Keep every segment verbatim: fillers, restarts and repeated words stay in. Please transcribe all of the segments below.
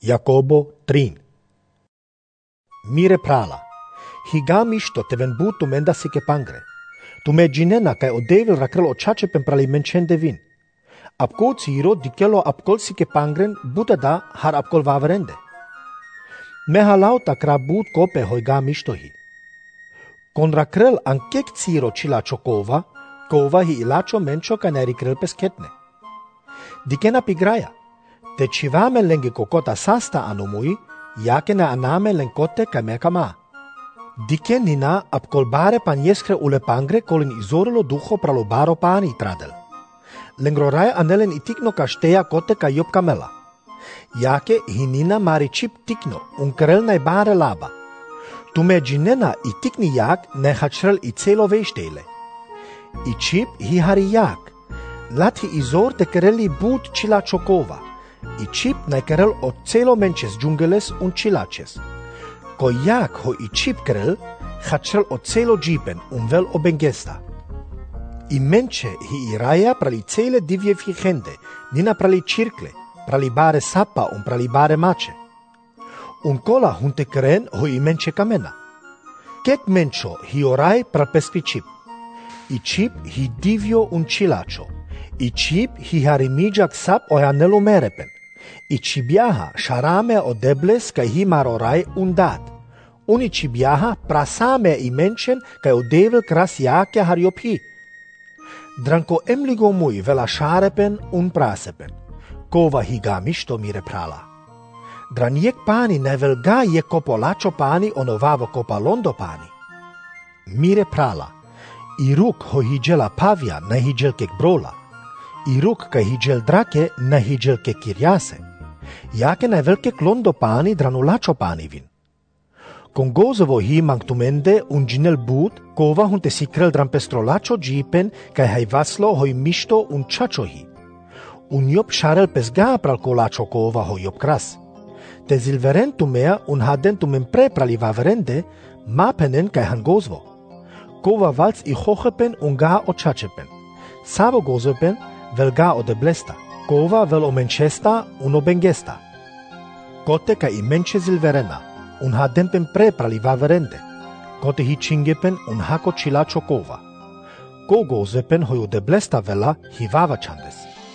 Jacobo trin. Mire prala, higam isto te ven but tumenda sike pangre. Tume ginena kai o devil rakrel o chache pen prali menchen devin. Apkol ciro dikelo apkol sike pangren buta da har apkol vaverende. Me halau ta kra but kope hoigam isto hi. Kon rakrel ankek ciro chila chokova, kova hi ilacho mencho kaneri krel pesketne. Dikena pigraja. Te civame lenge kokota sasta anumui, jake na aname lenkote kamekama. Dike nina apkolbare panjeskre ule pangre kolin izorelo duho pralobaro pani tradel. Lengrorai anelen itikno kašteja kote ka jop kamela. Jake hinina mari čip tikno, unkrel najbare laba. Tume džinena itikni jak nehačrel i celo veštele. I čip hi hari jak. Lat hi izor te kereli but čila čokova. I čip najkerel od celo menčes džungeles un čilačes. Ko jak ho i čip kerel, hačrel od celo džipen un vel obengesta. I menče hi iraja prali cele divje fihende, nina prali čirkle, prali bare sapa un prali bare mače. Un kola hunte keren ho i menče kamena. Kek menčo hi oraj prapeskri čip. I čip hi divjo un čilačo. I čip hi harimijak sap o janelu merepen. I čibjaha šarame o debles kaj hi maroraj undat. Uni čibjaha prasame i menčen kaj o devil kras jake harjop hi. Dranko emligo muy vela šarepen un prasepen. Kova hi gamišto mire prala. Dran jek pani ne velga je kopolačo pani onovavo kopalondo pani. Mire prala. I ruk ho hijela pavja na hijelkek brola. I ruk kaj hijel drake na hijelke kirjase. Jake najvelke klondo pani dranulačo pani vin. Kon gozovo hi mangtumende un džinel but, kova hunte sikrel dran pestrolačo džipen kaj hajvaslo hoj mišto un čačo hi. Un jop šarel pesga pral kolačo kova ho jop kras. Te zilveren tumea un haden tumen pre prali vaverende, mapenen kaj han gozvo. Kova valc i hochepen un ga o čačepen. Savo gozopen velga o deblesta, kova vel o menčesta un o bengesta. Kote ka i menče zilverena, un hadempen pre prali vaverende, kote hi čingepen un hako čilačo kova. Ko gozepen hoj o deblesta vela hi vava čandes.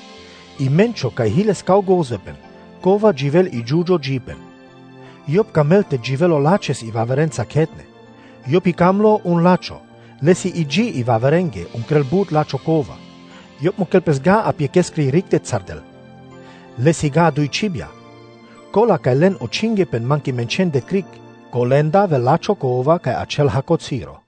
I menčo ka hiles kao gozepen, kova dživel i džuđo džipen. Jop kamelte dživelo lačes i vaverenca ketne. Jop i kamlo un lačo, lesi i dži i vaverenge un krelbut lačo kova. Jop mu kelpesga apiekeskri rikte cardel. Lesi ga dui čibja. Kola kaj len o čingepen manki menčen de krik, kolenda velačo kova kaj acel hako ciro.